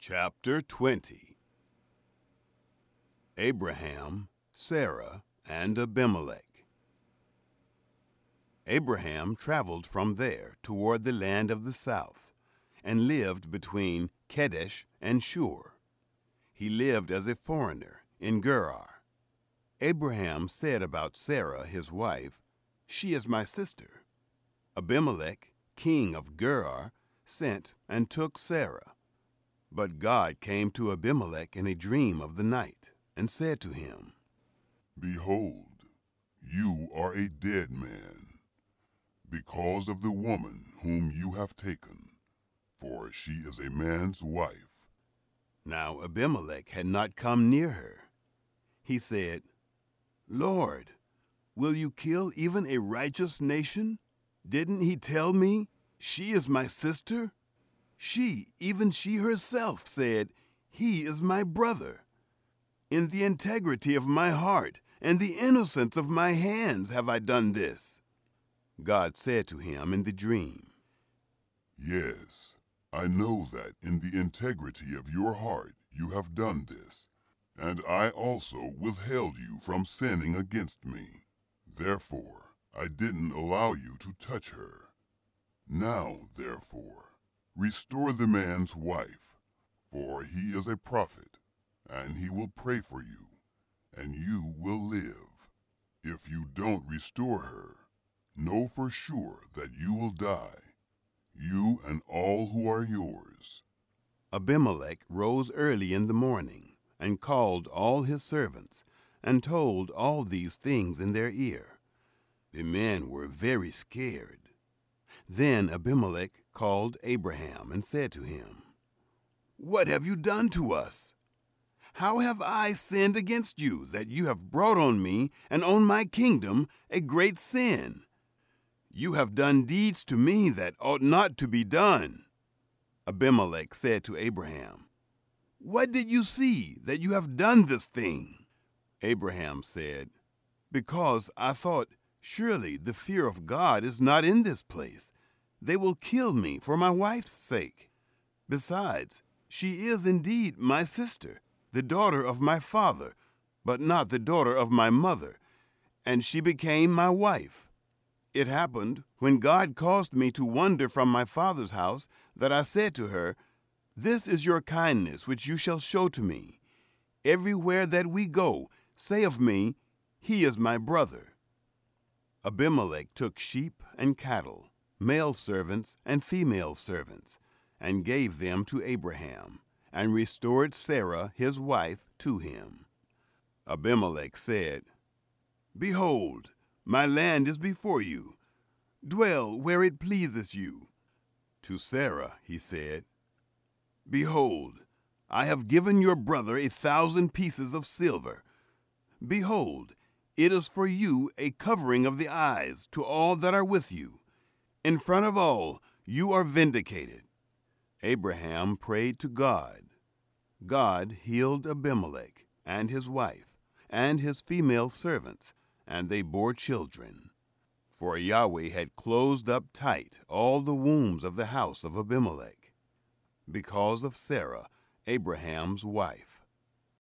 Chapter 20. Abraham, Sarah, and Abimelech. Abraham traveled from there toward the land of the south, and lived between Kadesh and Shur. He lived as a foreigner in Gerar. Abraham said about Sarah his wife, "She is my sister." Abimelech, king of Gerar, sent and took Sarah. But God came to Abimelech in a dream of the night, and said to him, "Behold, you are a dead man, because of the woman whom you have taken, for she is a man's wife." Now Abimelech had not come near her. He said, "Lord, will you kill even a righteous nation? Didn't he tell me, 'She is my sister'? Even she herself said, 'He is my brother.' In the integrity of my heart and the innocence of my hands have I done this." God said to him in the dream, "Yes, I know that in the integrity of your heart you have done this, and I also withheld you from sinning against me. Therefore, I didn't allow you to touch her. Now, therefore, restore the man's wife, for he is a prophet, and he will pray for you, and you will live. If you don't restore her, know for sure that you will die, you and all who are yours." Abimelech rose early in the morning, and called all his servants, and told all these things in their ear. The men were very scared. Then Abimelech called Abraham and said to him, "What have you done to us? How have I sinned against you, that you have brought on me and on my kingdom a great sin? You have done deeds to me that ought not to be done." Abimelech said to Abraham, "What did you see that you have done this thing?" Abraham said, "Because I thought, surely the fear of God is not in this place. They will kill me for my wife's sake. Besides, she is indeed my sister, the daughter of my father, but not the daughter of my mother, and she became my wife. It happened, when God caused me to wander from my father's house, that I said to her, 'This is your kindness which you shall show to me. Everywhere that we go, say of me, "He is my brother."'" Abimelech took sheep and cattle, male servants and female servants, and gave them to Abraham, and restored Sarah his wife to him. Abimelech said, "Behold, my land is before you. Dwell where it pleases you." To Sarah he said, "Behold, I have given your brother 1,000 pieces of silver. Behold, it is for you a covering of the eyes to all that are with you. In front of all, you are vindicated." Abraham prayed to God. God healed Abimelech and his wife and his female servants, and they bore children. For Yahweh had closed up tight all the wombs of the house of Abimelech, because of Sarah, Abraham's wife.